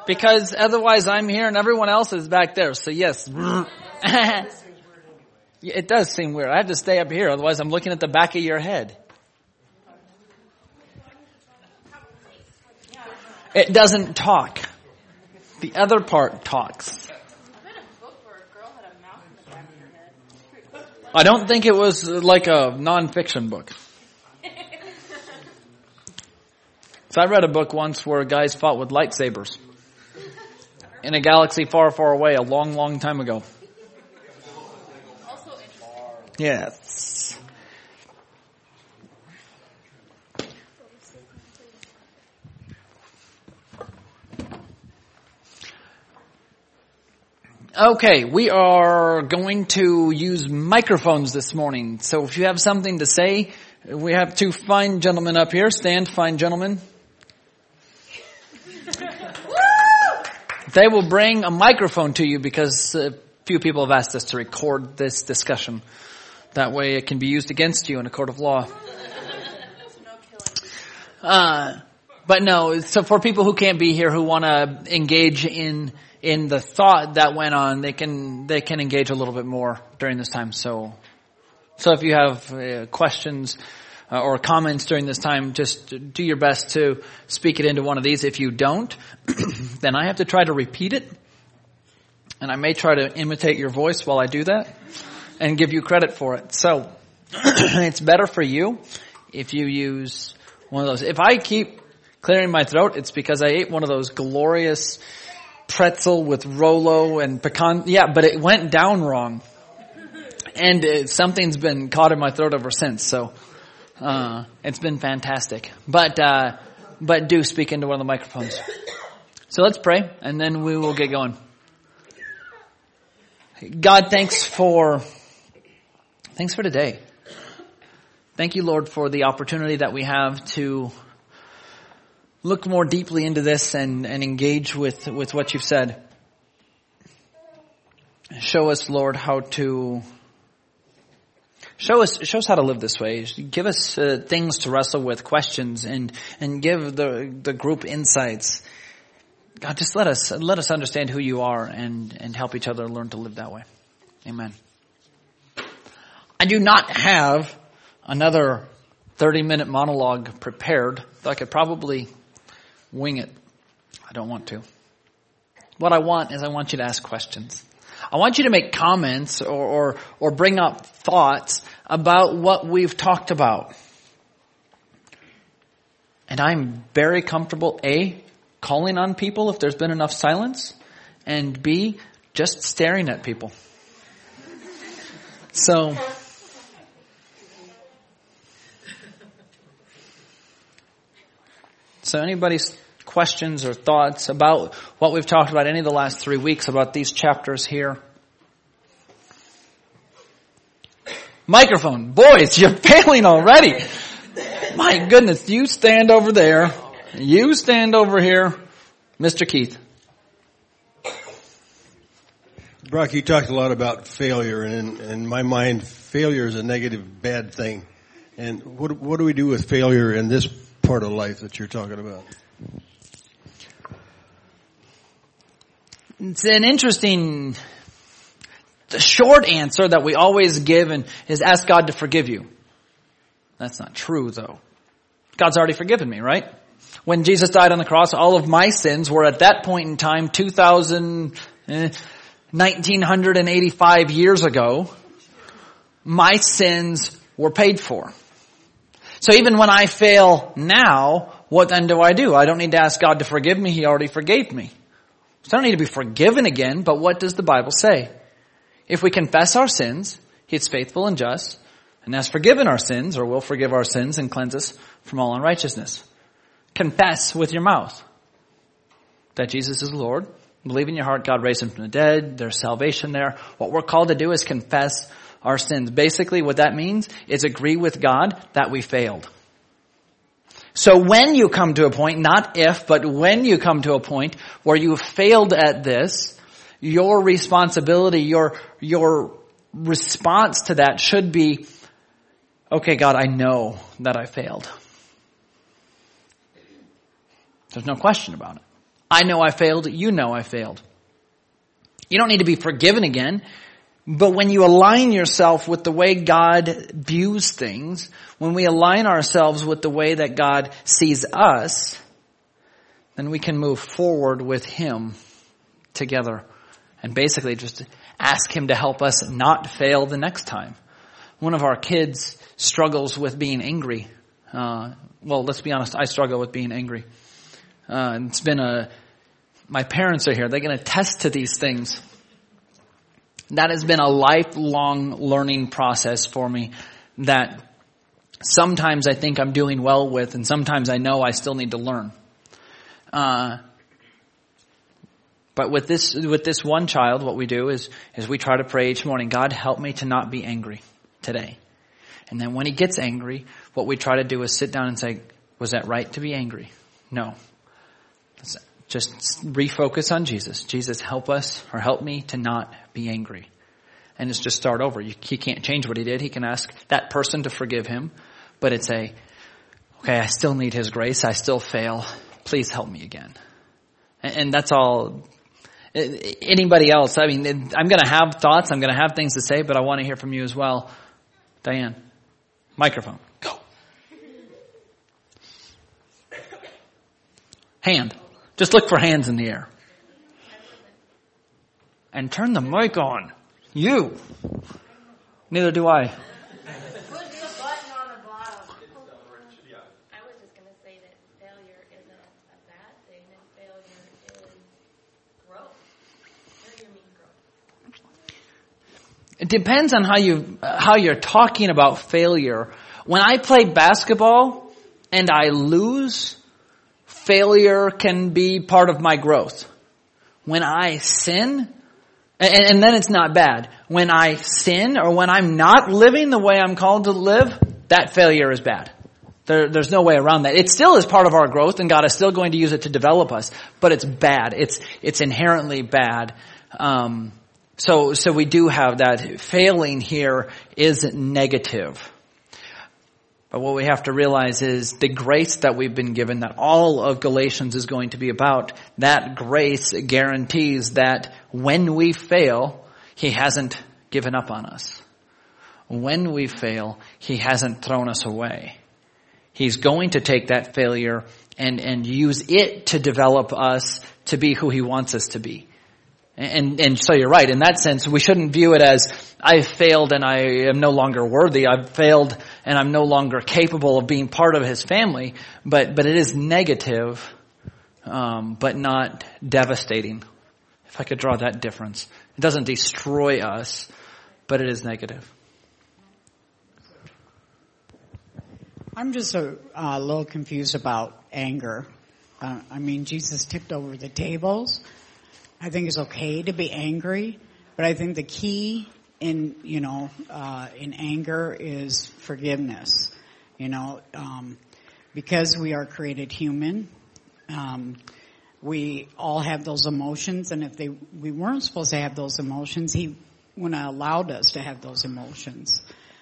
Because otherwise I'm here and everyone else is back there. So yes. It does seem weird. I have to stay up here. Otherwise I'm looking at the back of your head. It doesn't talk. The other part talks. I don't think it was like a non-fiction book. So I read a book once where guys fought with lightsabers in a galaxy far, far away a long, long time ago. Yes. Okay, we are going to use microphones this morning. So if you have something to say, we have two fine gentlemen up here. Stand, fine gentlemen. They will bring a microphone to you because a few people have asked us to record this discussion. That way it can be used against you in a court of law. But no, so for people who can't be here, who want to engage in the thought that went on, they can engage a little bit more during this time. So if you have questions or comments during this time, just do your best to speak it into one of these. If you don't, then I have to try to repeat it. And I may try to imitate your voice while I do that and give you credit for it. So it's better for you if you use one of those. If I keep clearing my throat, it's because I ate one of those glorious pretzel with Rolo and pecan. Yeah, but it went down wrong. And something's been caught in my throat ever since. So it's been fantastic. But do speak into one of the microphones. So let's pray, and then we will get going. God, thanks for today. Thank you, Lord, for the opportunity that we have to look more deeply into this and engage with what you've said. Show us, Lord, how to show us how to live this way. Give us things to wrestle with, questions, and give the group insights. God, just let us understand who you are and help each other learn to live that way. Amen. I do not have another 30-minute monologue prepared, though I could probably wing it. I don't want to. What I want you to ask questions. I want you to make comments or bring up thoughts about what we've talked about. And I'm very comfortable, A, calling on people if there's been enough silence, and B, just staring at people. So anybody's questions or thoughts about what we've talked about any of the last 3 weeks about these chapters here? Microphone. Boys, you're failing already. My goodness, you stand over there. You stand over here. Mr. Keith. Brock, you talked a lot about failure, and in my mind, failure is a negative, bad thing. And what do we do with failure in this part of life that you're talking about? It's an interesting, the short answer that we always give is ask God to forgive you. That's not true, though. God's already forgiven me, right? When Jesus died on the cross, all of my sins were at that point in time, 1985 years ago, my sins were paid for. So even when I fail now, what then do? I don't need to ask God to forgive me. He already forgave me. So I don't need to be forgiven again, but what does the Bible say? If we confess our sins, He is faithful and just, and has forgiven our sins, or will forgive our sins and cleanse us from all unrighteousness. Confess with your mouth that Jesus is Lord. Believe in your heart God raised Him from the dead. There's salvation there. What we're called to do is confess our sins. Basically what that means is agree with God that we failed. So when you come to a point, not if, but when you come to a point where you failed at this, your responsibility, your response to that should be, okay, God, I know that I failed. There's no question about it. I know I failed. You know I failed. You don't need to be forgiven again. But when you align yourself with the way God views things, when we align ourselves with the way that God sees us, then we can move forward with Him together and basically just ask Him to help us not fail the next time. One of our kids struggles with being angry. Well, let's be honest, I struggle with being angry. It's been my parents are here. They can attest to these things. That has been a lifelong learning process for me that sometimes I think I'm doing well with, and sometimes I know I still need to learn. But with this one child, what we do is we try to pray each morning, God, help me to not be angry today. And then when he gets angry, what we try to do is sit down and say, was that right to be angry? No. Just refocus on Jesus. Jesus, help us or help me to not be angry. And it's just start over. He can't change what he did. He can ask that person to forgive him. But it's okay, I still need his grace. I still fail. Please help me again. And that's all. Anybody else? I mean, I'm going to have thoughts. I'm going to have things to say, but I want to hear from you as well. Diane, microphone, go. Hand. Just look for hands in the air. And turn the mic on. You. Neither do I. Push the button on the bottom. I was just going to say that failure isn't a bad thing, and failure is growth. Failure means growth. It depends on how you're talking about failure. When I play basketball and I lose, failure can be part of my growth. When I sin, and then it's not bad. When I sin or when I'm not living the way I'm called to live, that failure is bad. There's no way around that. It still is part of our growth, and God is still going to use it to develop us, but it's bad. It's inherently bad. So we do have that. Failing here is negative. But what we have to realize is the grace that we've been given, that all of Galatians is going to be about, that grace guarantees that when we fail, he hasn't given up on us. When we fail, he hasn't thrown us away. He's going to take that failure and use it to develop us to be who he wants us to be. And so you're right. In that sense, we shouldn't view it as I've failed and I am no longer worthy. I've failed and I'm no longer capable of being part of his family. But it is negative, but not devastating. If I could draw that difference. It doesn't destroy us, but it is negative. I'm just a little confused about anger. Jesus tipped over the tables. I think it's okay to be angry, but I think the key in anger is forgiveness. Because we are created human, we all have those emotions, and if we weren't supposed to have those emotions, he wouldn't have allowed us to have those emotions.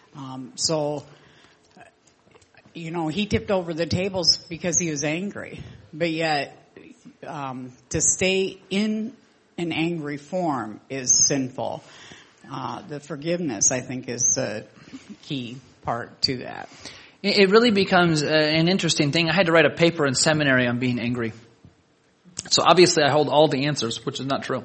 He tipped over the tables because he was angry, but yet to stay in an angry form is sinful. The forgiveness, I think, is the key part to that. It really becomes an interesting thing. I had to write a paper in seminary on being angry. So obviously I hold all the answers, which is not true.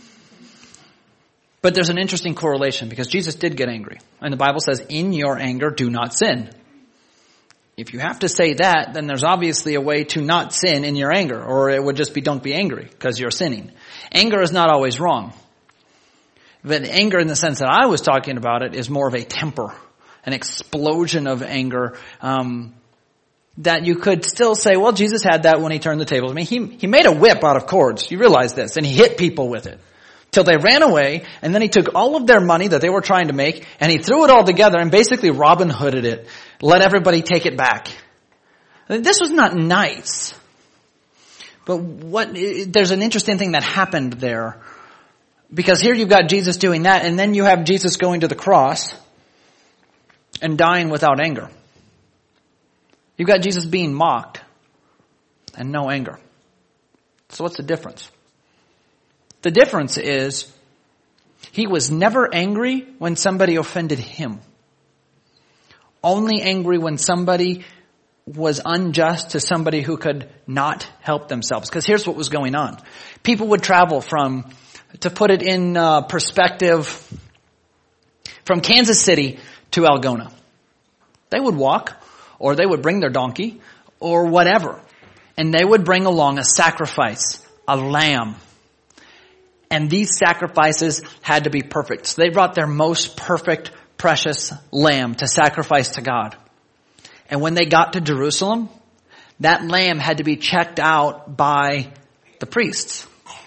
But there's an interesting correlation because Jesus did get angry. And the Bible says, in your anger, do not sin. If you have to say that, then there's obviously a way to not sin in your anger. Or it would just be don't be angry because you're sinning. Anger is not always wrong. But anger in the sense that I was talking about it is more of a temper, an explosion of anger that you could still say, well, Jesus had that when he turned the tables. I mean, he made a whip out of cords. You realize this. And he hit people with it till they ran away. And then he took all of their money that they were trying to make and he threw it all together and basically Robin Hooded it. Let everybody take it back. This was not nice. But there's an interesting thing that happened there. Because here you've got Jesus doing that, and then you have Jesus going to the cross and dying without anger. You've got Jesus being mocked and no anger. So what's the difference? The difference is he was never angry when somebody offended him. Only angry when somebody was unjust to somebody who could not help themselves. Because here's what was going on. People would travel to put it in perspective, from Kansas City to Algona. They would walk, or they would bring their donkey, or whatever. And they would bring along a sacrifice, a lamb. And these sacrifices had to be perfect. So they brought their most perfect, precious lamb to sacrifice to God. And when they got to Jerusalem, that lamb had to be checked out by the priests.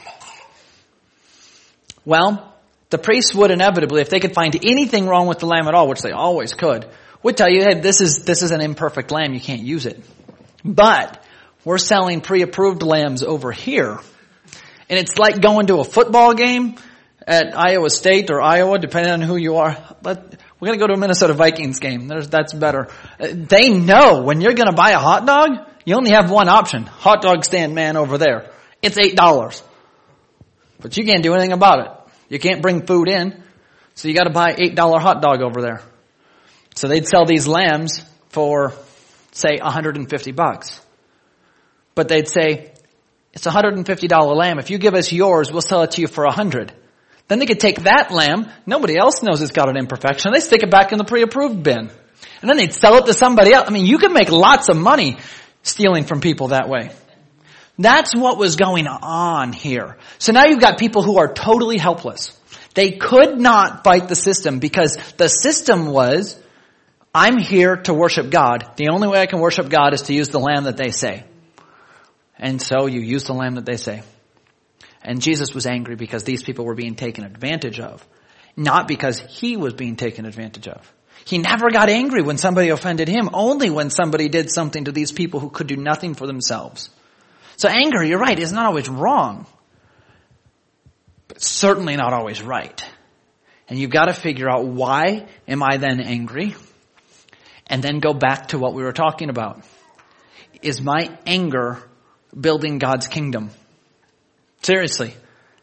Well, the priests would inevitably, if they could find anything wrong with the lamb at all, which they always could, would tell you, hey, this is an imperfect lamb, you can't use it. But we're selling pre-approved lambs over here. And it's like going to a football game at Iowa State or Iowa, depending on who you are. But we're going to go to a Minnesota Vikings game. That's better. They know when you're going to buy a hot dog, you only have one option. Hot dog stand man over there. It's $8. But you can't do anything about it. You can't bring food in. So you got to buy $8 hot dog over there. So they'd sell these lambs for, say, $150. But they'd say, it's a $150 lamb. If you give us yours, we'll sell it to you for $100. Then they could take that lamb. Nobody else knows it's got an imperfection. They stick it back in the pre-approved bin. And then they'd sell it to somebody else. I mean, you can make lots of money stealing from people that way. That's what was going on here. So now you've got people who are totally helpless. They could not fight the system because the system was, I'm here to worship God. The only way I can worship God is to use the lamb that they say. And so you use the lamb that they say. And Jesus was angry because these people were being taken advantage of, not because he was being taken advantage of. He never got angry when somebody offended him, only when somebody did something to these people who could do nothing for themselves. So anger, you're right, is not always wrong, but certainly not always right. And you've got to figure out, why am I then angry? And then go back to what we were talking about. Is my anger building God's kingdom? Seriously.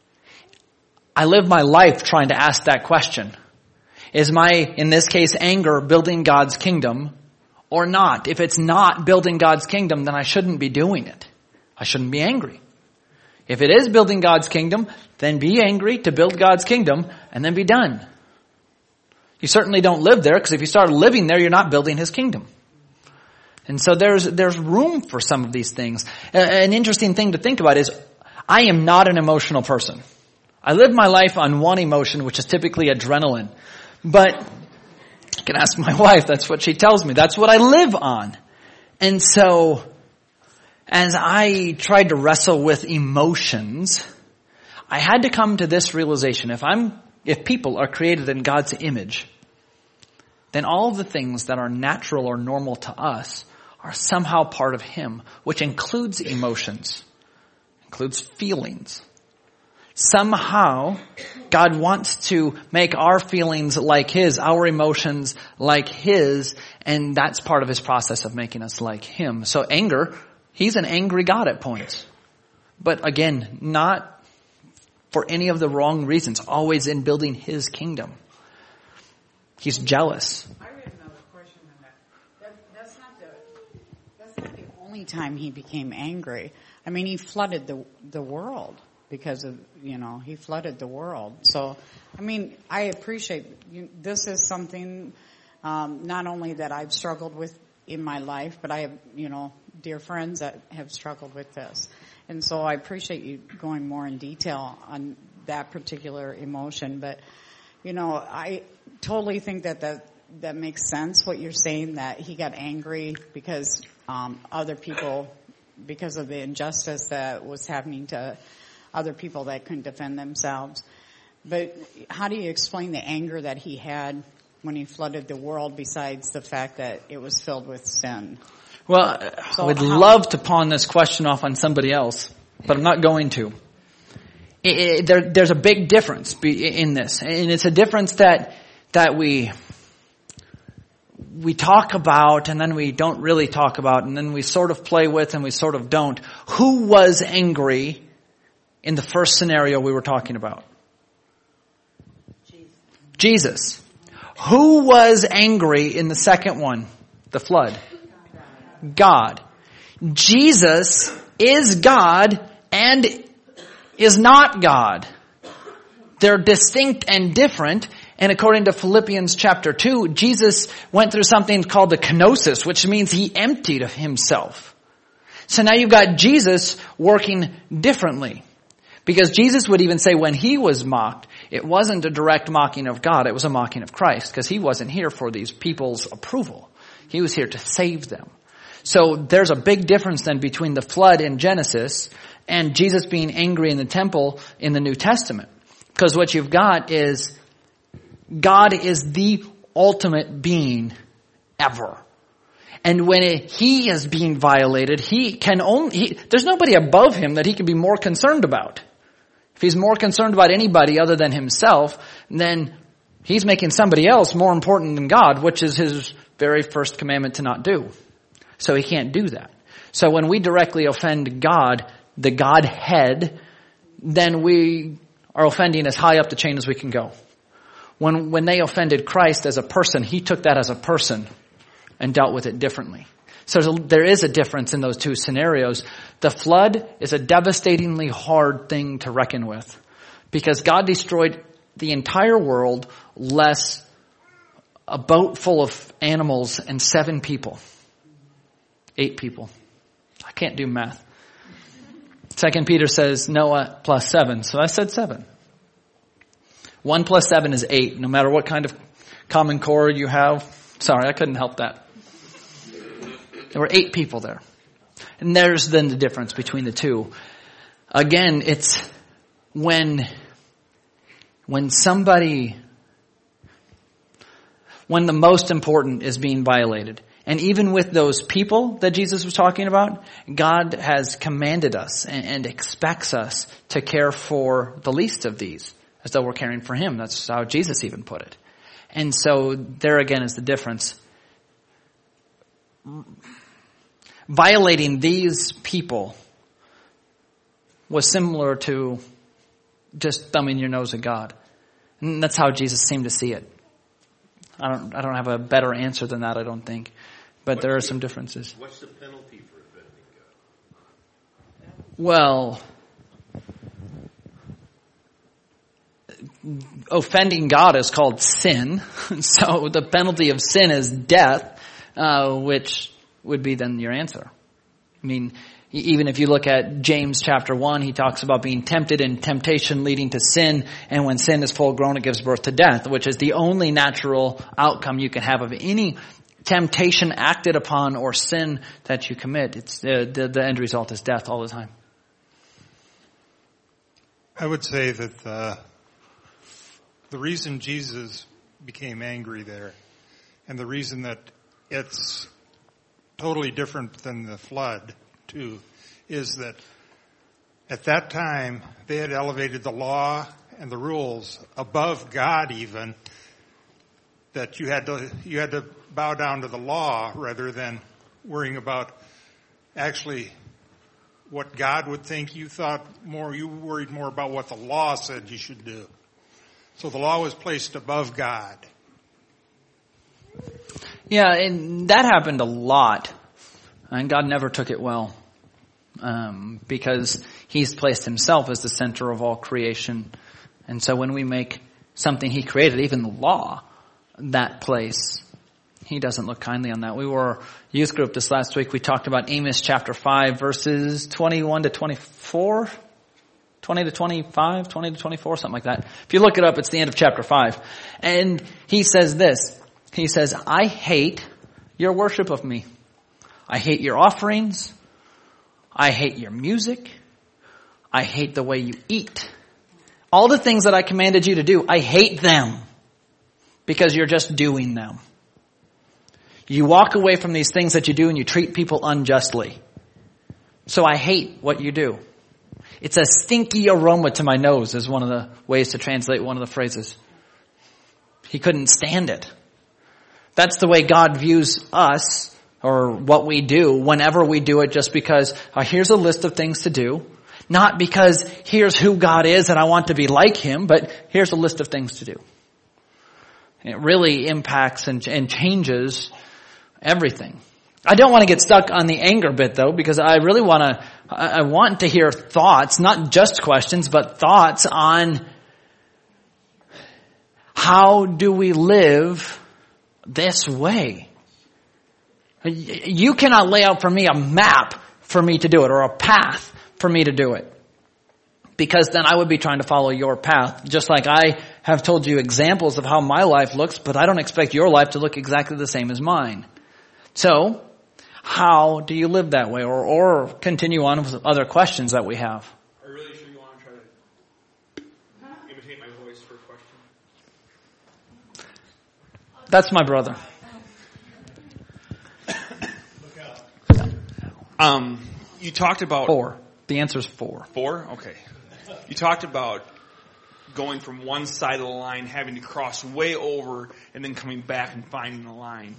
I live my life trying to ask that question. Is my, in this case, anger building God's kingdom or not? If it's not building God's kingdom, then I shouldn't be doing it. I shouldn't be angry. If it is building God's kingdom, then be angry to build God's kingdom and then be done. You certainly don't live there, because if you start living there, you're not building his kingdom. And so there's room for some of these things. An interesting thing to think about is, I am not an emotional person. I live my life on one emotion, which is typically adrenaline. But you can ask my wife, that's what she tells me. That's what I live on. And so, as I tried to wrestle with emotions, I had to come to this realization. If people are created in God's image, then all of the things that are natural or normal to us are somehow part of him, which includes emotions, includes feelings. Somehow, God wants to make our feelings like his, our emotions like his, and that's part of his process of making us like him. So anger, he's an angry God at points. But again, not for any of the wrong reasons, always in building his kingdom. He's jealous. I read another question on that. That's not the only time he became angry. I mean, he flooded the world because of, he flooded the world. So, I mean, I appreciate, this is something, not only that I've struggled with in my life, but I have, dear friends that have struggled with this. And so I appreciate you going more in detail on that particular emotion. But, I totally think that makes sense, what you're saying, that he got angry because other people, because of the injustice that was happening to other people that couldn't defend themselves. But how do you explain the anger that he had when he flooded the world, besides the fact that it was filled with sin? Well, I would love to pawn this question off on somebody else, but I'm not going to. There's a big difference in this, and it's a difference that we talk about and then we don't really talk about, and then we sort of play with and we sort of don't. Who was angry in the first scenario we were talking about? Jesus. Who was angry in the second one? The flood. God. Jesus is God and is not God. They're distinct and different. And according to Philippians chapter 2, Jesus went through something called the kenosis, which means he emptied of himself. So now you've got Jesus working differently. Because Jesus would even say when he was mocked, it wasn't a direct mocking of God, it was a mocking of Christ, because he wasn't here for these people's approval. He was here to save them. So there's a big difference then between the flood in Genesis and Jesus being angry in the temple in the New Testament. Because what you've got is God is the ultimate being ever. And when he is being violated, there's nobody above him that he can be more concerned about. If he's more concerned about anybody other than himself, then he's making somebody else more important than God, which is his very first commandment to not do. So he can't do that. So when we directly offend God, the Godhead, then we are offending as high up the chain as we can go. When they offended Christ as a person, he took that as a person and dealt with it differently. So there is a difference in those two scenarios. The flood is a devastatingly hard thing to reckon with because God destroyed the entire world less a boat full of animals and 7 people. 8 people. I can't do math. 2 Peter says Noah plus 7. So I said 7. 1 plus 7 is 8. No matter what kind of common core you have. Sorry, I couldn't help that. There were 8 people there. And there's then the difference between the two. Again, it's when the most important is being violated. And even with those people that Jesus was talking about, God has commanded us and expects us to care for the least of these, as though we're caring for him. That's how Jesus even put it. And so there again is the difference. Violating these people was similar to just thumbing your nose at God. And that's how Jesus seemed to see it. I don't have a better answer than that, I don't think. But there are some differences. What's the penalty for offending God? Well, offending God is called sin. So the penalty of sin is death, which would be then your answer. I mean, even if you look at James chapter 1, he talks about being tempted and temptation leading to sin. And when sin is full grown, it gives birth to death, which is the only natural outcome you can have of any temptation acted upon or sin that you commit. It's the end result is death all the time. I would say that the reason Jesus became angry there and the reason that it's totally different than the flood too is that at that time they had elevated the law and the rules above God even, that you had to bow down to the law rather than worrying about actually what God would think. You worried more about what the law said you should do. So the law was placed above God. Yeah, and that happened a lot. And God never took it well. Because he's placed himself as the center of all creation. And so when we make something he created, even the law, that place, he doesn't look kindly on that. We were youth group this last week. We talked about Amos chapter 5 verses 21 to 24, 20 to 25, 20 to 24, something like that. If you look it up, it's the end of chapter 5. And he says this. He says, I hate your worship of me. I hate your offerings. I hate your music. I hate the way you eat. All the things that I commanded you to do, I hate them because you're just doing them. You walk away from these things that you do and you treat people unjustly. So I hate what you do. It's a stinky aroma to my nose is one of the ways to translate one of the phrases. He couldn't stand it. That's the way God views us or what we do whenever we do it, just because here's a list of things to do. Not because here's who God is and I want to be like Him, but here's a list of things to do. It really impacts and changes everything. I don't want to get stuck on the anger bit though, because I really I want to hear thoughts, not just questions, but thoughts on how do we live this way? You cannot lay out for me a map for me to do it or a path for me to do it. Because then I would be trying to follow your path. Just like I have told you examples of how my life looks, but I don't expect your life to look exactly the same as mine. So, how do you live that way? Or continue on with other questions that we have. Are you really sure you want to try to imitate my voice for a question? That's my brother. You talked about 4. The answer is 4. 4? Okay. You talked about going from one side of the line, having to cross way over, and then coming back and finding the line.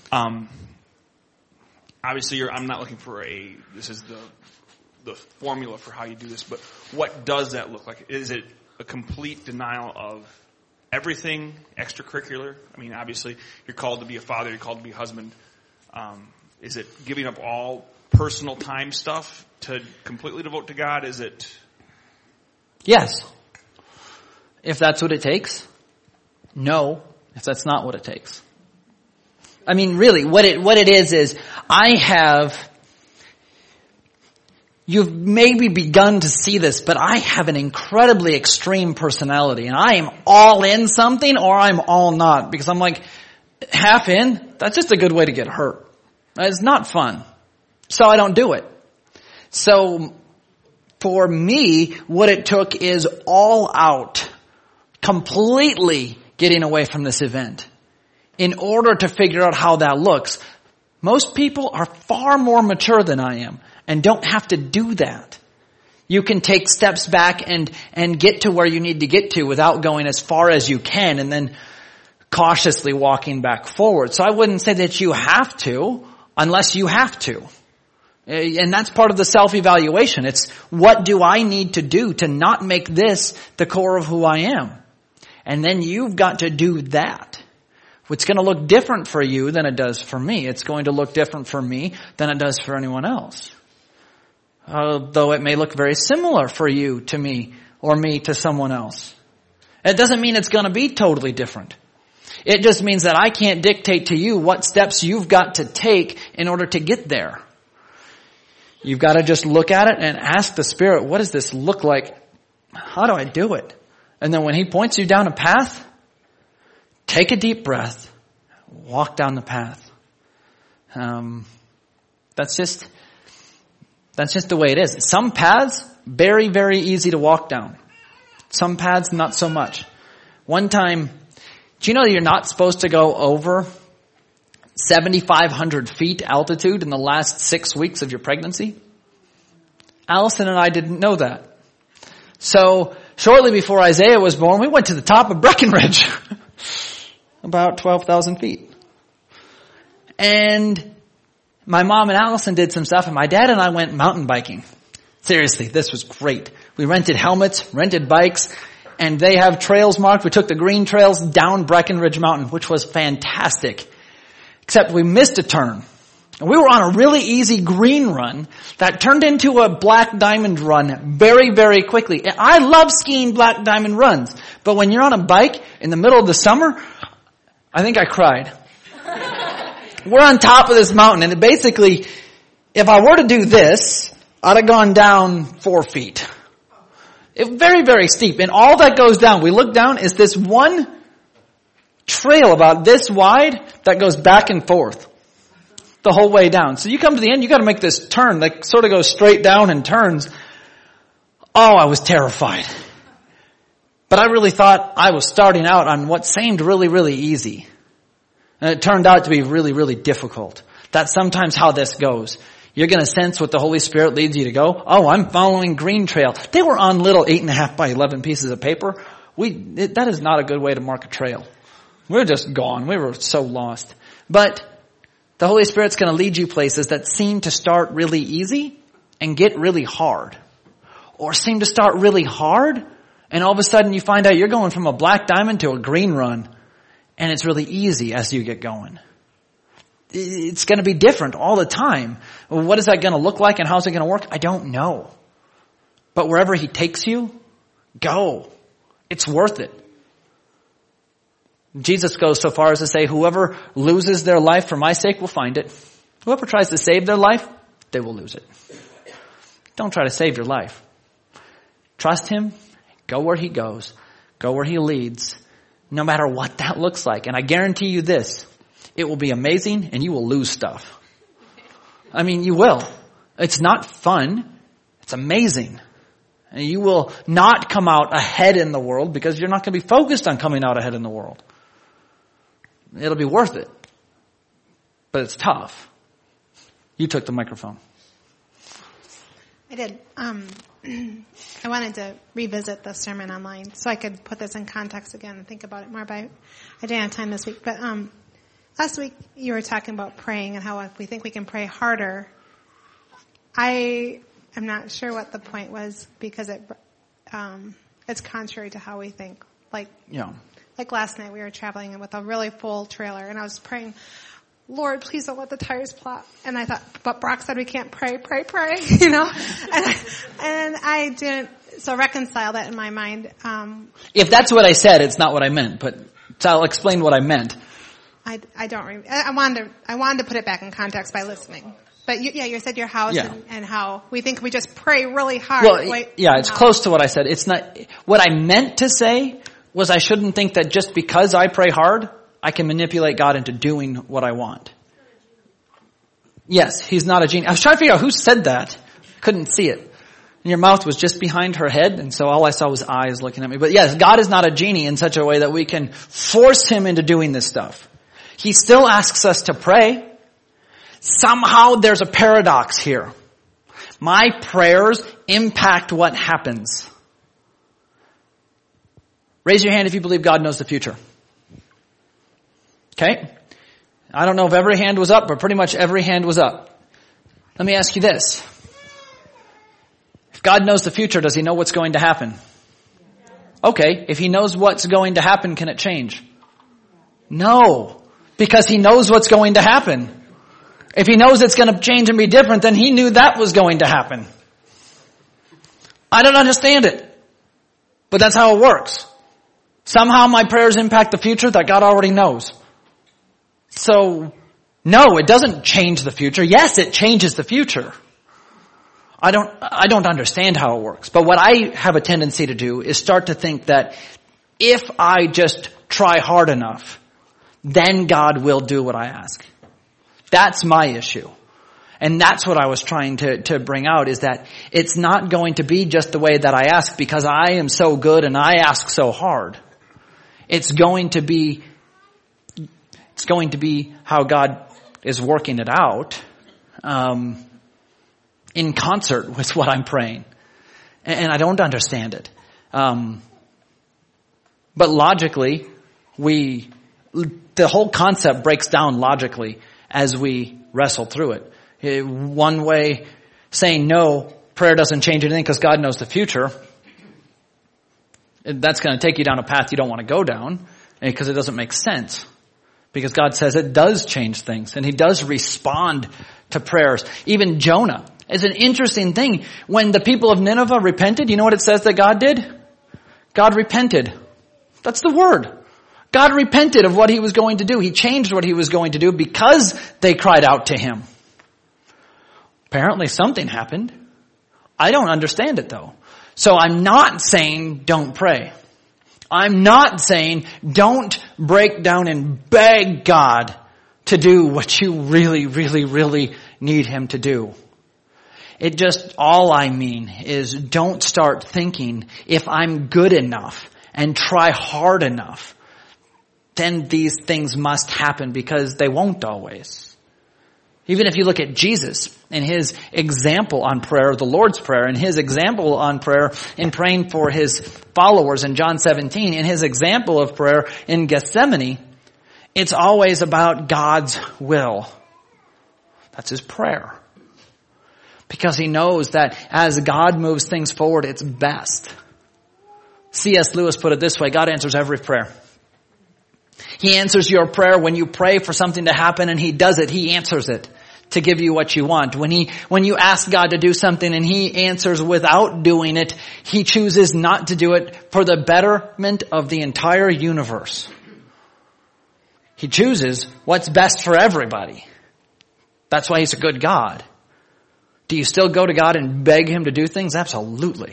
Obviously, I'm not looking for this is the formula for how you do this, but what does that look like? Is it a complete denial of everything extracurricular? I mean, obviously, you're called to be a father, you're called to be a husband. Is it giving up all personal time stuff to completely devote to God? Is it? Yes. If that's what it takes. No, if that's not what it takes. I mean, really, what it is you've maybe begun to see this, but I have an incredibly extreme personality, and I am all in something or I'm all not, because I'm like, half in, that's just a good way to get hurt. It's not fun. So I don't do it. So for me, what it took is all out, completely getting away from this event in order to figure out how that looks. Most people are far more mature than I am and don't have to do that. You can take steps back and get to where you need to get to without going as far as you can and then cautiously walking back forward. So I wouldn't say that you have to unless you have to. And that's part of the self-evaluation. It's what do I need to do to not make this the core of who I am? And then you've got to do that. It's going to look different for you than it does for me. It's going to look different for me than it does for anyone else. Though it may look very similar for you to me or me to someone else. It doesn't mean it's going to be totally different. It just means that I can't dictate to you what steps you've got to take in order to get there. You've got to just look at it and ask the Spirit, what does this look like? How do I do it? And then when He points you down a path, take a deep breath, walk down the path. That's just the way it is. Some paths, very, very easy to walk down. Some paths, not so much. One time, do you know you're not supposed to go over 7,500 feet altitude in the last 6 weeks of your pregnancy? Allison and I didn't know that. So, shortly before Isaiah was born, we went to the top of Breckenridge. About 12,000 feet. And my mom and Allison did some stuff, and my dad and I went mountain biking. Seriously, this was great. We rented helmets, rented bikes, and they have trails marked. We took the green trails down Breckenridge Mountain, which was fantastic. Except we missed a turn. And we were on a really easy green run that turned into a black diamond run very, very quickly. And I love skiing black diamond runs. But when you're on a bike in the middle of the summer, I think I cried. We're on top of this mountain, and basically, if I were to do this, I'd have gone down 4 feet. It's very, very steep. And all that goes down, we look down, is this one trail about this wide that goes back and forth the whole way down. So you come to the end, you got to make this turn that sort of goes straight down and turns. Oh, I was terrified. But I really thought I was starting out on what seemed really, really easy. And it turned out to be really, really difficult. That's sometimes how this goes. You're going to sense what the Holy Spirit leads you to go. Oh, I'm following green trail. They were on little 8.5 by 11 pieces of paper. That is not a good way to mark a trail. We're just gone. We were so lost. But the Holy Spirit's going to lead you places that seem to start really easy and get really hard. or seem to start really hard, and all of a sudden you find out you're going from a black diamond to a green run, and it's really easy as you get going. It's going to be different all the time. Well, what is that going to look like and how's it going to work? I don't know. But wherever he takes you, go. It's worth it. Jesus goes so far as to say, whoever loses their life for my sake will find it. Whoever tries to save their life, they will lose it. Don't try to save your life. Trust him. Go where he goes. Go where he leads. No matter what that looks like. And I guarantee you this. It will be amazing and you will lose stuff. I mean, you will. It's not fun. It's amazing. And you will not come out ahead in the world because you're not going to be focused on coming out ahead in the world. It'll be worth it. But it's tough. You took the microphone. I did. I wanted to revisit the sermon online so I could put this in context again and think about it more. But I didn't have time this week. But last week you were talking about praying and how if we think we can pray harder. I am not sure what the point was because it's contrary to how we think. Like last night we were traveling with a really full trailer and I was praying, Lord, please don't let the tires plop. And I thought, but Brock said we can't pray, you know? And I didn't, so reconcile that in my mind. If that's what I said, it's not what I meant, but so I'll explain what I meant. I don't remember. I wanted to put it back in context by listening. But you said your house and how we think we just pray really hard. Well, it's close to what I said. It's not, what I meant to say was I shouldn't think that just because I pray hard, I can manipulate God into doing what I want. Yes, he's not a genie. I was trying to figure out who said that. Couldn't see it. And your mouth was just behind her head, and so all I saw was eyes looking at me. But yes, God is not a genie in such a way that we can force him into doing this stuff. He still asks us to pray. Somehow there's a paradox here. My prayers impact what happens. Raise your hand if you believe God knows the future. Okay? I don't know if every hand was up, but pretty much every hand was up. Let me ask you this. If God knows the future, does he know what's going to happen? Okay, if he knows what's going to happen, can it change? No, because he knows what's going to happen. If he knows it's going to change and be different, then he knew that was going to happen. I don't understand it, but that's how it works. Somehow my prayers impact the future that God already knows. So, no, it doesn't change the future. Yes, it changes the future. I don't understand how it works. But what I have a tendency to do is start to think that if I just try hard enough, then God will do what I ask. That's my issue. And that's what I was trying to bring out, is that it's not going to be just the way that I ask because I am so good and I ask so hard. It's going to be how God is working it out in concert with what I'm praying. And I don't understand it. But logically, the whole concept breaks down logically as we wrestle through it. One way saying no, prayer doesn't change anything because God knows the future. That's going to take you down a path you don't want to go down because it doesn't make sense. Because God says it does change things and he does respond to prayers. Even Jonah is an interesting thing. When the people of Nineveh repented, you know what it says that God did? God repented. That's the word. God repented of what he was going to do. He changed what he was going to do because they cried out to him. Apparently something happened. I don't understand it though. So I'm not saying don't pray. I'm not saying don't break down and beg God to do what you really, really, really need him to do. All I mean is don't start thinking if I'm good enough and try hard enough, then these things must happen, because they won't always. Even if you look at Jesus and his example on prayer, the Lord's Prayer, and his example on prayer in praying for his followers in John 17, and his example of prayer in Gethsemane, it's always about God's will. That's his prayer. because he knows that as God moves things forward, it's best. C.S. Lewis put it this way: God answers every prayer. He answers your prayer when you pray for something to happen, and he does it. He answers it to give you what you want. When you ask God to do something and he answers without doing it, he chooses not to do it for the betterment of the entire universe. He chooses what's best for everybody. That's why he's a good God. Do you still go to God and beg him to do things? Absolutely.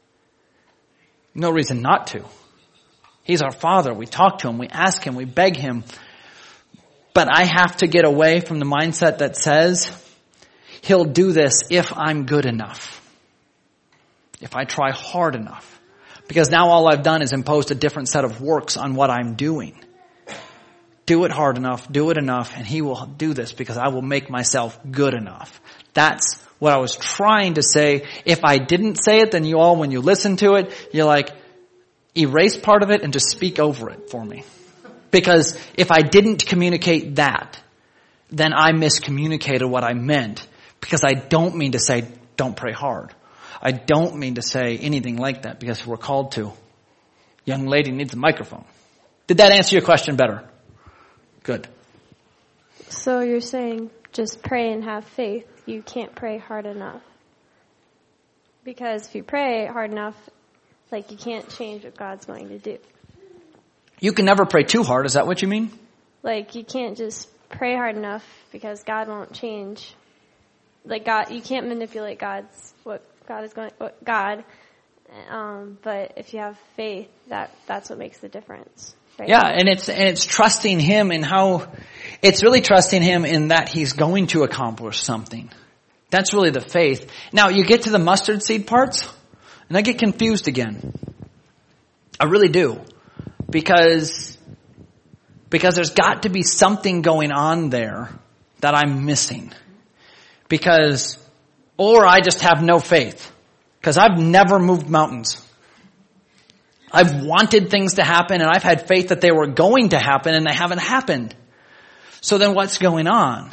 No reason not to. He's our Father. We talk to him. We ask him. We beg him. But I have to get away from the mindset that says he'll do this if I'm good enough. If I try hard enough. Because now all I've done is imposed a different set of works on what I'm doing. Do it hard enough, do it enough, and he will do this because I will make myself good enough. That's what I was trying to say. If I didn't say it, then you all, when you listen to it, you're like, erase part of it and just speak over it for me. Because if I didn't communicate that, then I miscommunicated what I meant. Because I don't mean to say, don't pray hard. I don't mean to say anything like that because we're called to. Young lady needs a microphone. Did that answer your question better? Good. So you're saying just pray and have faith. You can't pray hard enough. Because if you pray hard enough, like you can't change what God's going to do. You can never pray too hard. Is that what you mean? Like you can't just pray hard enough because God won't change. Like God, you can't manipulate but if you have faith, that's what makes the difference. Right? Yeah, and it's trusting him in it's really trusting him in that he's going to accomplish something. That's really the faith. Now you get to the mustard seed parts, and I get confused again. I really do. Because there's got to be something going on there that I'm missing. Or I just have no faith. Because I've never moved mountains. I've wanted things to happen and I've had faith that they were going to happen and they haven't happened. So then what's going on?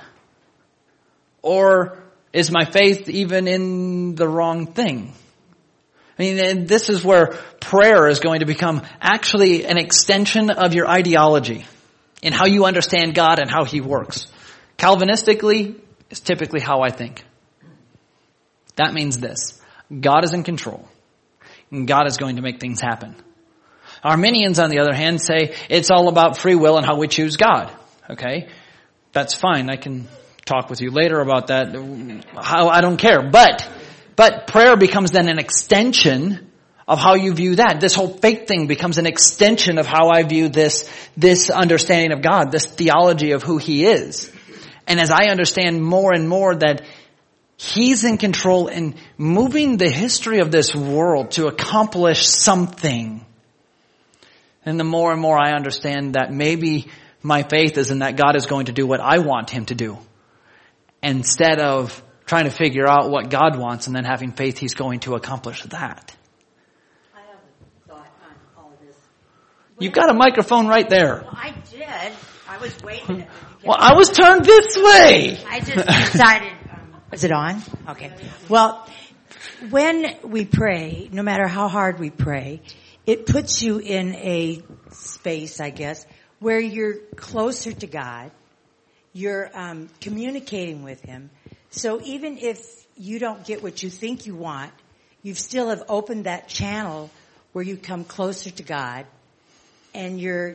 Or is my faith even in the wrong thing? I mean, this is where prayer is going to become actually an extension of your ideology in how you understand God and how he works. Calvinistically is typically how I think. That means this: God is in control, and God is going to make things happen. Arminians, on the other hand, say it's all about free will and how we choose God. Okay? That's fine. I can talk with you later about that. I don't care. But prayer becomes then an extension of how you view that. This whole faith thing becomes an extension of how I view this understanding of God, this theology of who he is. And as I understand more and more that he's in control and moving the history of this world to accomplish something, and the more and more I understand that maybe my faith is in that God is going to do what I want him to do, instead of trying to figure out what God wants and then having faith he's going to accomplish that. I have a thought on all of this. You've got a microphone right there. Well, I did. I was waiting. Well, I was turned this way. I just decided. Is it on? Okay. Well, when we pray, no matter how hard we pray, it puts you in a space, I guess, where you're closer to God. You're communicating with him. So even if you don't get what you think you want, you still have opened that channel where you come closer to God, and you're,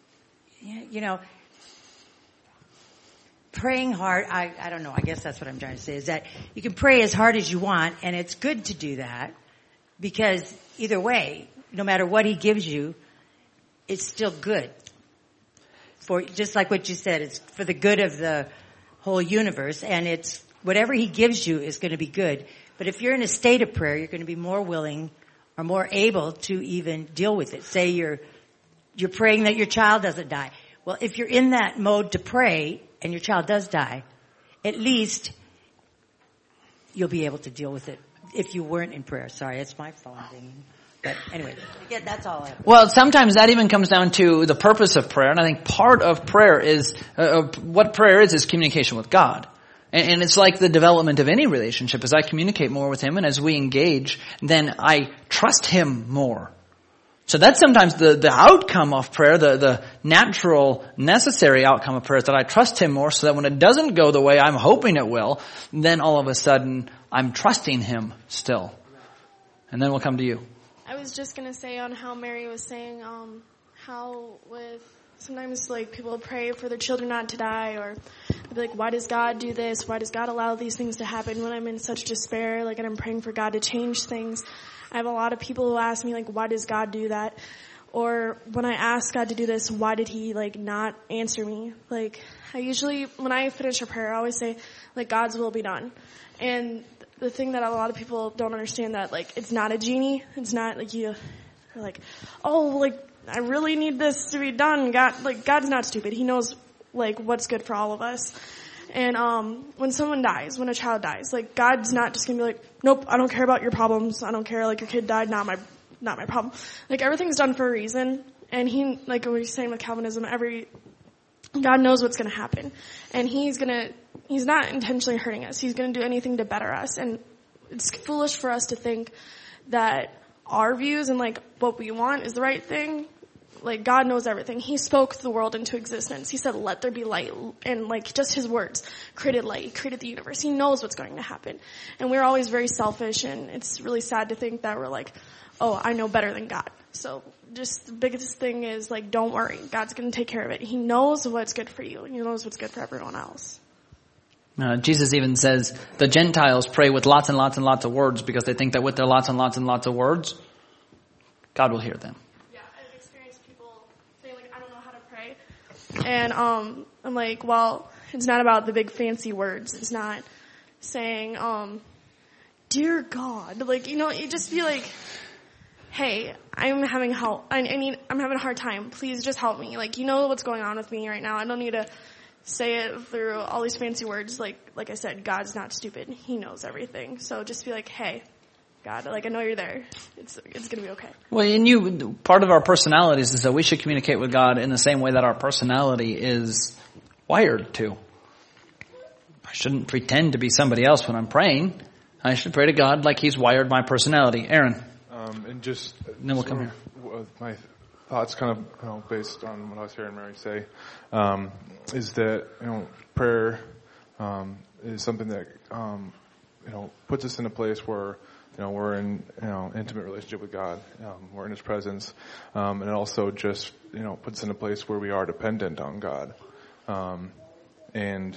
praying hard. I don't know. I guess that's what I'm trying to say, is that you can pray as hard as you want, and it's good to do that, because either way, no matter what he gives you, it's still good. For just like what you said, it's for the good of the whole universe, and it's whatever he gives you is going to be good. But if you're in a state of prayer, you're going to be more willing or more able to even deal with it. Say you're praying that your child doesn't die. Well, if you're in that mode to pray and your child does die, at least you'll be able to deal with it if you weren't in prayer. Sorry, it's my phone ringing. But anyway, yeah, that's all I have. Well, sometimes that even comes down to the purpose of prayer. And I think part of prayer is, what prayer is communication with God. And it's like the development of any relationship. As I communicate more with him and as we engage, then I trust him more. So that's sometimes the outcome of prayer, the natural, necessary outcome of prayer is that I trust him more so that when it doesn't go the way I'm hoping it will, then all of a sudden I'm trusting him still. And then we'll come to you. I was just going to say on how Mary was saying, how with sometimes like people pray for their children not to die, or they'll be like, why does God do this? Why does God allow these things to happen when I'm in such despair? Like, and I'm praying for God to change things. I have a lot of people who ask me like, why does God do that? Or when I ask God to do this, why did he like not answer me? Like, I usually, when I finish a prayer, I always say like, God's will be done. And the thing that a lot of people don't understand, that like, it's not a genie. It's not like you're like, oh, like, I really need this to be done. God's not stupid. He knows like what's good for all of us. And when someone dies, when a child dies, like God's not just gonna be like, nope, I don't care about your problems. I don't care. Like, your kid died, not my problem. Like, everything's done for a reason. And he, like we were saying with Calvinism, God knows what's gonna happen, and he's not intentionally hurting us. He's gonna do anything to better us. And it's foolish for us to think that our views and like what we want is the right thing. Like, God knows everything. He spoke the world into existence. He said, let there be light. And like, just his words created light. He created the universe. He knows what's going to happen. And we're always very selfish, and it's really sad to think that we're like, oh, I know better than God. So just the biggest thing is like, don't worry. God's going to take care of it. He knows what's good for you. He knows what's good for everyone else. Jesus even says the Gentiles pray with lots and lots and lots of words because they think that with their lots and lots and lots of words, God will hear them. And I'm like, well, it's not about the big fancy words. It's not saying, dear God. Like, you just be like, hey, I'm having I'm having a hard time. Please just help me. Like, you know what's going on with me right now. I don't need to say it through all these fancy words. Like I said, God's not stupid. He knows everything. So just be like, hey, God, like, I know you're there. It's going to be okay. Well, and part of our personalities is that we should communicate with God in the same way that our personality is wired to. I shouldn't pretend to be somebody else when I'm praying. I should pray to God like he's wired my personality. Aaron. And then we'll come here. My thoughts kind of, based on what I was hearing Mary say, is that, prayer, is something that, puts us in a place where, we're in, intimate relationship with God. We're in his presence. And it also just, puts us in a place where we are dependent on God. And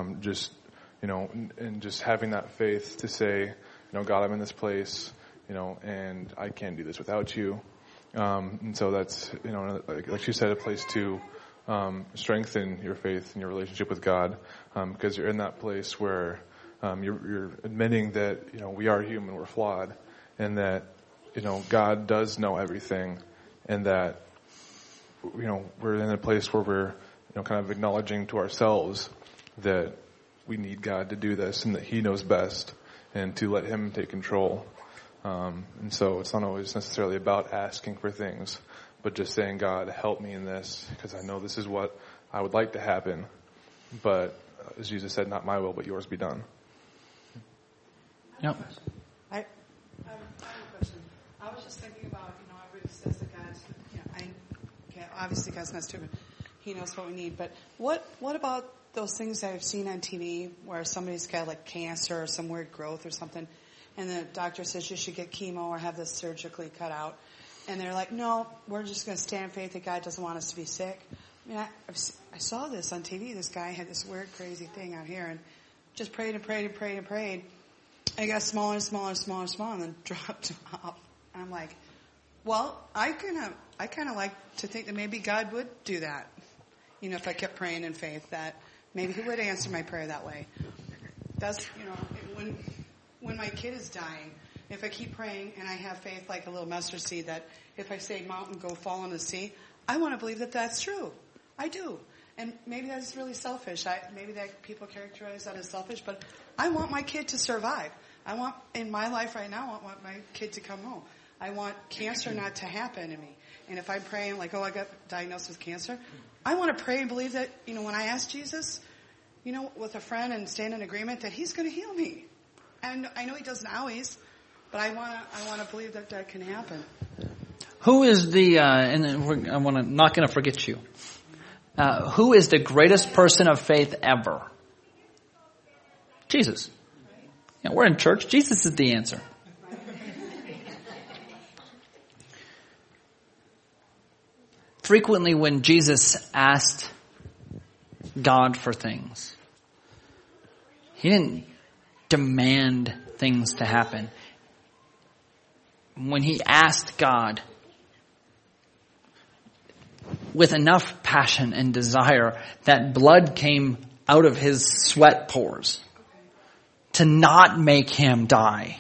just having that faith to say, God, I'm in this place, and I can't do this without you. And so that's, like she said, a place to, strengthen your faith and your relationship with God. Because you're in that place where, you're admitting that, we are human, we're flawed, and that, God does know everything, and that, we're in a place where we're, kind of acknowledging to ourselves that we need God to do this and that he knows best and to let him take control. And so it's not always necessarily about asking for things, but just saying, God, help me in this because I know this is what I would like to happen. But as Jesus said, not my will, but yours be done. Yep. I have a question. I was just thinking about, everybody says that God's, obviously God's not stupid. He knows what we need. But what about those things that I've seen on TV where somebody's got like cancer or some weird growth or something, and the doctor says you should get chemo or have this surgically cut out, and they're like, no, we're just going to stand in faith that God doesn't want us to be sick. I mean, I saw this on TV. This guy had this weird, crazy thing out here, and just prayed and prayed and prayed and prayed. And it got smaller and smaller and smaller and smaller, and then dropped off. And I'm like, well, I kind of like to think that maybe God would do that. If I kept praying in faith, that maybe he would answer my prayer that way. That's, when my kid is dying, if I keep praying and I have faith like a little mustard seed that if I say mountain, go fall in the sea, I want to believe that that's true. I do. And maybe that's really selfish. Maybe that people characterize that as selfish, but I want my kid to survive. I want, in my life right now, I want my kid to come home. I want cancer not to happen to me. And if I'm praying like, I got diagnosed with cancer, I want to pray and believe that, when I ask Jesus, with a friend and stand in agreement that he's going to heal me. And I know he doesn't always, but I want to believe that can happen. Who is the, not going to forget you. Who is the greatest person of faith ever? Jesus. Yeah, we're in church. Jesus is the answer. Frequently when Jesus asked God for things, he didn't demand things to happen. When he asked God with enough passion and desire that blood came out of his sweat pores to not make him die,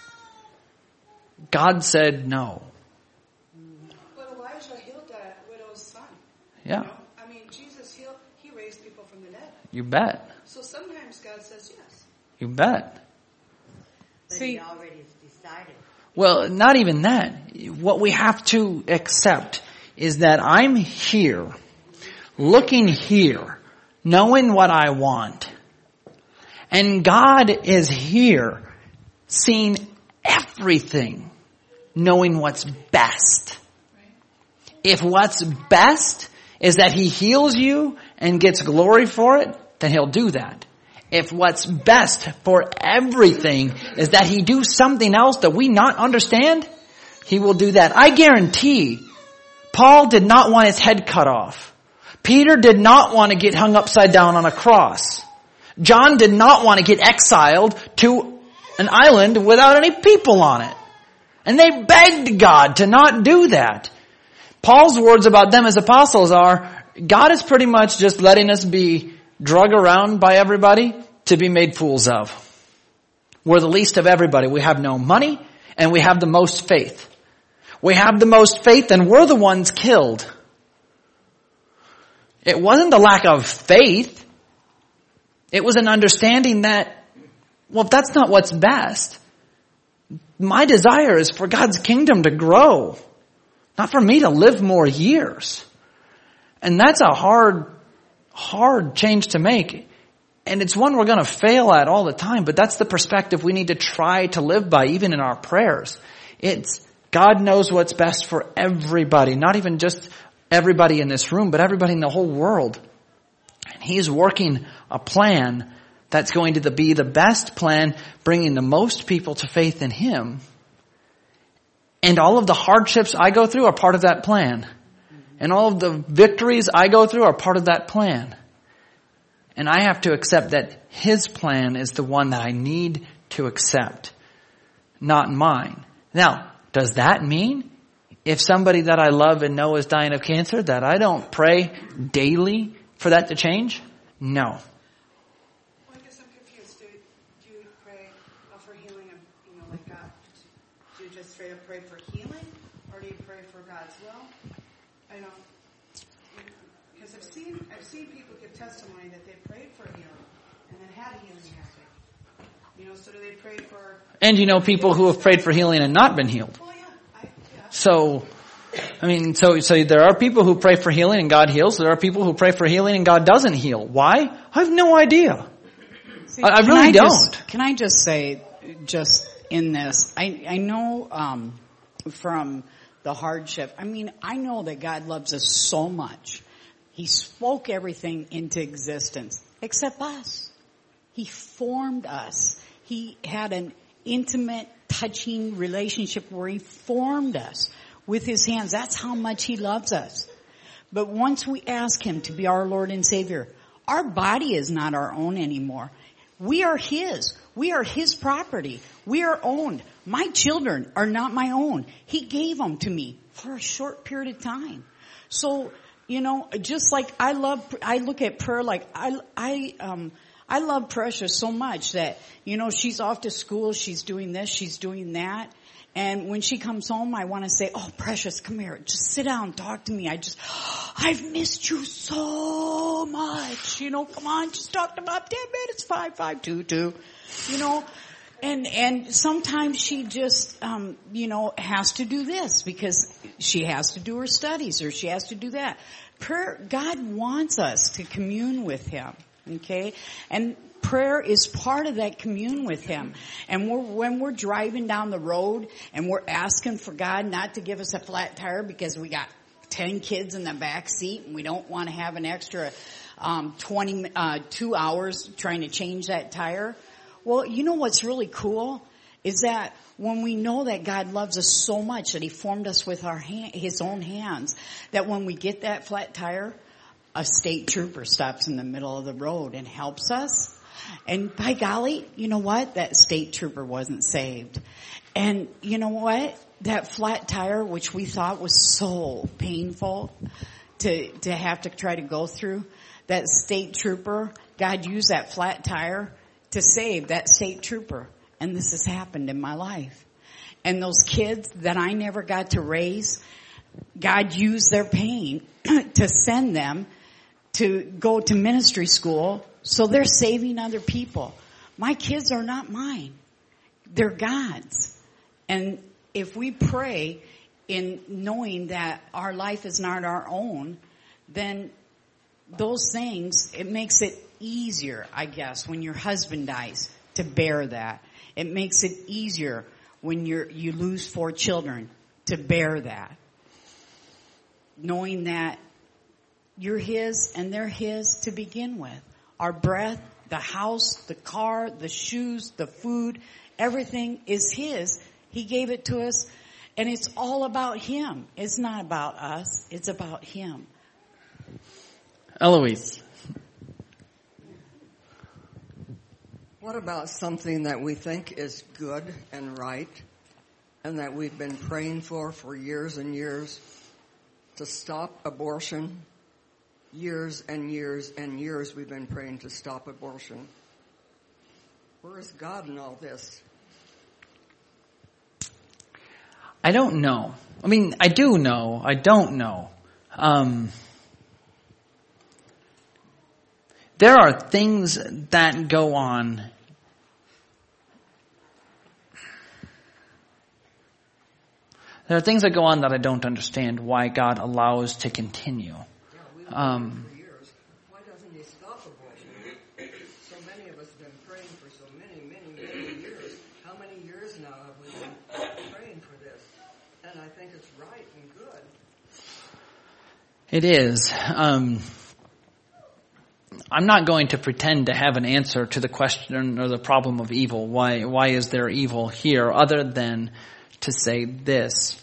God said no. But Elijah healed that widow's son. Yeah. I mean, Jesus he raised people from the dead. You bet. So sometimes God says yes. You bet. But he already decided. Well, not even that. What we have to accept is that I'm here, looking here, knowing what I want. And God is here, seeing everything, knowing what's best. If what's best is that he heals you and gets glory for it, then he'll do that. If what's best for everything is that he do something else that we not understand, he will do that. I guarantee Paul did not want his head cut off. Peter did not want to get hung upside down on a cross. John did not want to get exiled to an island without any people on it. And they begged God to not do that. Paul's words about them as apostles are, God is pretty much just letting us be drug around by everybody to be made fools of. We're the least of everybody. We have no money and we have the most faith. We have the most faith and we're the ones killed. It wasn't a lack of faith. It was an understanding that, well, if that's not what's best, my desire is for God's kingdom to grow, not for me to live more years. And that's a hard change to make. And it's one we're going to fail at all the time, but that's the perspective we need to try to live by, even in our prayers. It's God knows what's best for everybody, not even just everybody in this room, but everybody in the whole world. And he's working a plan that's going to be the best plan, bringing the most people to faith in him. And all of the hardships I go through are part of that plan. And all of the victories I go through are part of that plan. And I have to accept that his plan is the one that I need to accept, not mine. Now, does that mean if somebody that I love and know is dying of cancer that I don't pray daily for that to change? No. Well, I guess I'm confused. Do you pray for healing of, like God? Do you just straight up pray for healing? Or do you pray for God's will? I don't, because I've seen people give testimony that they prayed for healing and then had healing happen. So do they pray for... And people who have prayed for healing and not been healed. Well, yeah. So there are people who pray for healing and God heals. There are people who pray for healing and God doesn't heal. Why? I have no idea. See, I really don't. Can I just say, just in this, I know from the hardship, I know that God loves us so much. He spoke everything into existence, except us. He formed us. He had an intimate, touching relationship where he formed us with his hands. That's how much he loves us. But once we ask him to be our Lord and Savior, our body is not our own anymore. We are his. We are his property. We are owned. My children are not my own. He gave them to me for a short period of time. So, just like I look at prayer like I love Precious so much that, she's off to school, she's doing this, she's doing that. And when she comes home, I want to say, oh, Precious, come here. Just sit down, talk to me. I've missed you so much. Come on, just talk to Mom. 10 minutes, 5522. And sometimes she just, has to do this because she has to do her studies or she has to do that. God wants us to commune with him. Okay? And prayer is part of that commune with Him. And when we're driving down the road and we're asking for God not to give us a flat tire because we got 10 kids in the back seat and we don't want to have an extra 2 hours trying to change that tire. Well, you know what's really cool is that when we know that God loves us so much that He formed us with His own hands, that when we get that flat tire, a state trooper stops in the middle of the road and helps us. And by golly, you know what? That state trooper wasn't saved. And you know what? That flat tire, which we thought was so painful to have to try to go through, that state trooper, God used that flat tire to save that state trooper. And this has happened in my life. And those kids that I never got to raise, God used their pain to send them to go to ministry school, so they're saving other people. My kids are not mine. They're God's. And if we pray in knowing that our life is not our own, then those things, it makes it easier, I guess, when your husband dies to bear that. It makes it easier when you lose 4 children to bear that. Knowing that you're His and they're His to begin with. Our breath, the house, the car, the shoes, the food, everything is His. He gave it to us, and it's all about Him. It's not about us. It's about Him. Eloise. What about something that we think is good and right and that we've been praying for years and years, to stop abortion? Years and years and years we've been praying to stop abortion. Where is God in all this? I don't know. I mean, I do know. I don't know. There are things that go on There are things that go on that I don't understand why God allows to continue. For years. Why doesn't He stop abortion? So many of us have been praying for so many years. How many years now have we been praying for this? And I think it's right and good. It is. I'm not going to pretend to have an answer to the question or the problem of evil. Why is there evil here, other than to say this?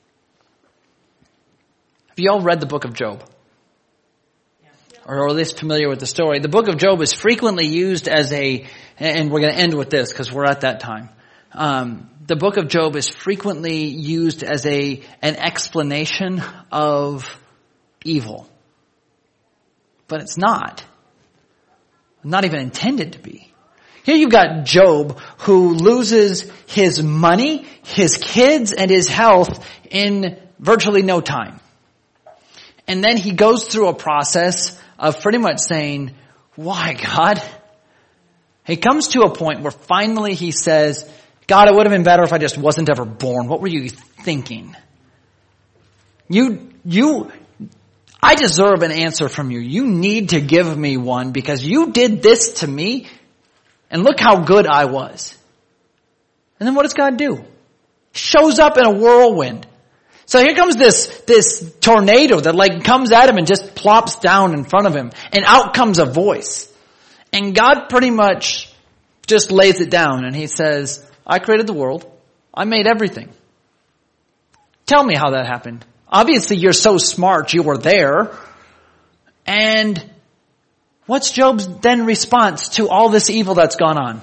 Have you all read the book of Job? Or at least familiar with the story? The book of Job is frequently used as and we're going to end with this because we're at that time. The book of Job is frequently used as an explanation of evil. But it's not. Not even intended to be. Here you've got Job, who loses his money, his kids, and his health in virtually no time. And then he goes through a process of pretty much saying, why, God? He comes to a point where finally he says, God, it would have been better if I just wasn't ever born. What were you thinking? I deserve an answer from you. You need to give me one because you did this to me and look how good I was. And then what does God do? Shows up in a whirlwind. So here comes this tornado that comes at him and just plops down in front of him, and out comes a voice. And God pretty much just lays it down and He says, I created the world. I made everything. Tell me how that happened. Obviously, you're so smart, you were there. And what's Job's then response to all this evil that's gone on?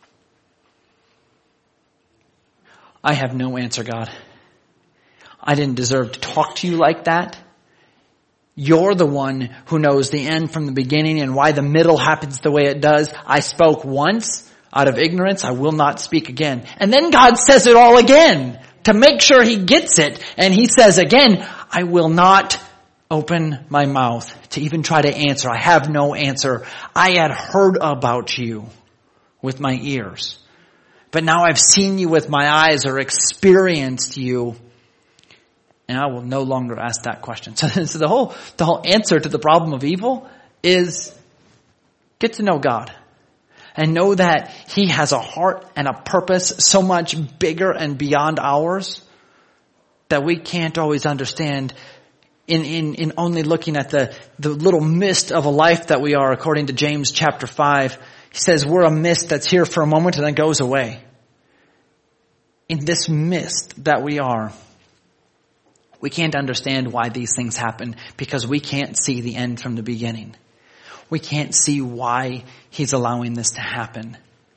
I have no answer, God. I didn't deserve to talk to you like that. You're the one who knows the end from the beginning and why the middle happens the way it does. I spoke once out of ignorance. I will not speak again. And then God says it all again to make sure He gets it. And He says again, I will not open my mouth to even try to answer. I have no answer. I had heard about you with my ears, but now I've seen you with my eyes or experienced you. And I will no longer ask that question. So the whole answer to the problem of evil is Get to know God. And know that He has a heart and a purpose so much bigger and beyond ours that we can't always understand in only looking at the little mist of a life that we are, according to James chapter 5. He says we're a mist that's here for a moment and then goes away. In this mist that we are, we can't understand why these things happen because we can't see the end from the beginning. We can't see why He's allowing this to happen.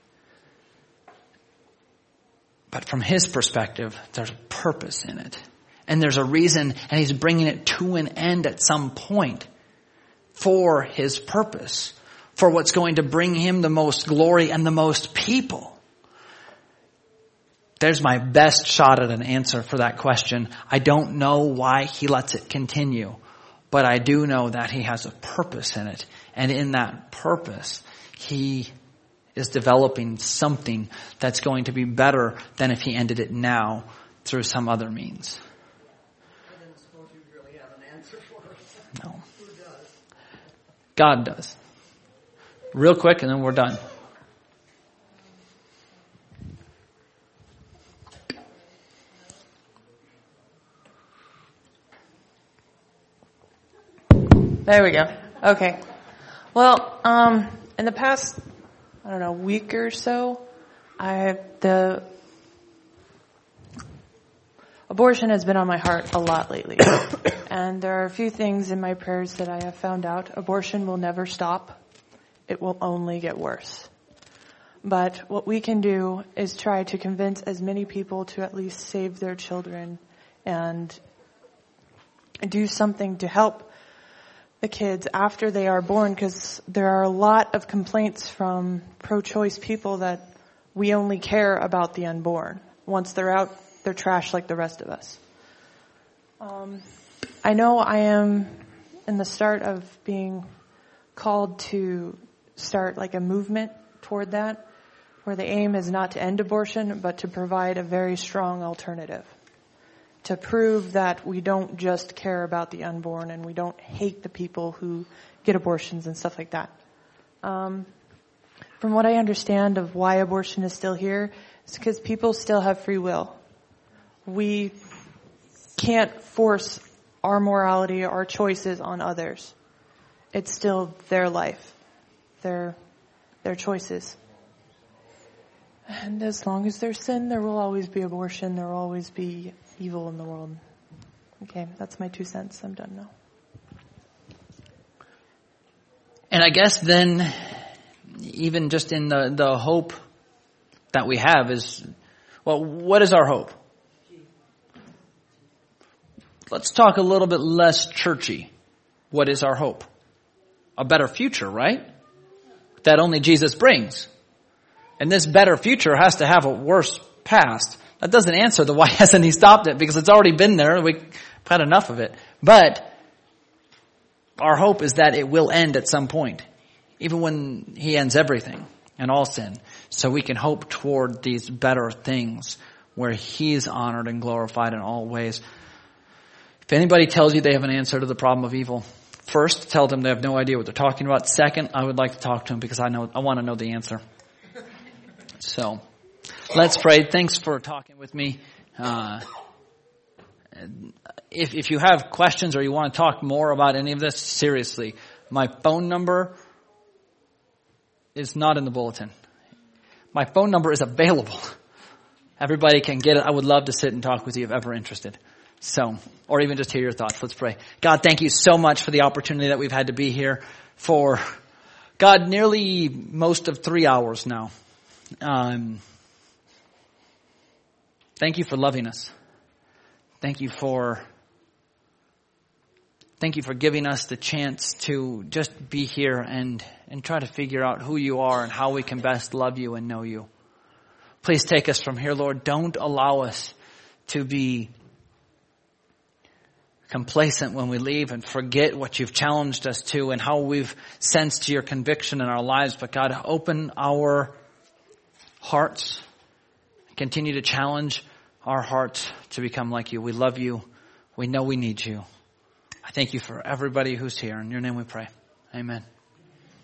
But from His perspective, there's a purpose in it. And there's a reason, and He's bringing it to an end at some point for His purpose, for what's going to bring Him the most glory and the most people. There's my best shot at an answer for that question. I don't know why He lets it continue, but I do know that He has a purpose in it. And in that purpose, He is developing something that's going to be better than if He ended it now through some other means. I didn't suppose you really have an answer for us. No. Who does? God does. Real quick and then we're done. There we go. Okay. Well, in the past, week or so, the abortion has been on my heart a lot lately. And there are a few things in my prayers that I have found out. Abortion will never stop. It will only get worse. But what we can do is try to convince as many people to at least save their children and do something to help the kids after they are born, because there are a lot of complaints from pro-choice people that we only care about the unborn. Once they're out, they're trash like the rest of us. I know I am in the start of being called to start like a movement toward that, where the aim is not to end abortion, but to provide a very strong alternative. To prove that we don't just care about the unborn and we don't hate the people who get abortions and stuff like that. From what I understand of why abortion is still here, it's because people still have free will. We can't force our morality, our choices on others. It's still their life, their choices. And as long as there's sin, there will always be abortion. There will always be evil in the world. Okay, that's my 2 cents. I'm done now. And I guess then, even just in the hope that we have is, well, what is our hope? Let's talk a little bit less churchy. What is our hope? A better future, right? That only Jesus brings. And this better future has to have a worse past. That doesn't answer the why hasn't He stopped it, because it's already been there. We've had enough of it. But our hope is that it will end at some point, even when He ends everything and all sin. So we can hope toward these better things where He's honored and glorified in all ways. If anybody tells you they have an answer to the problem of evil, first, tell them they have no idea what they're talking about. Second, I would like to talk to them because I want to know the answer. So, let's pray. Thanks for talking with me. If you have questions or you want to talk more about any of this, seriously, my phone number is not in the bulletin. My phone number is available. Everybody can get it. I would love to sit and talk with you if ever interested. So, or even just hear your thoughts. Let's pray. God, thank you so much for the opportunity that we've had to be here for, God, nearly most of 3 hours now. Thank you for loving us. Thank you for giving us the chance to just be here and try to figure out who you are and how we can best love you and know you. Please take us from here, Lord. Don't allow us to be complacent when we leave and forget what you've challenged us to and how we've sensed your conviction in our lives. But God, open our hearts. Continue to challenge our hearts to become like you. We love you. We know we need you. I thank you for everybody who's here. In your name we pray. Amen.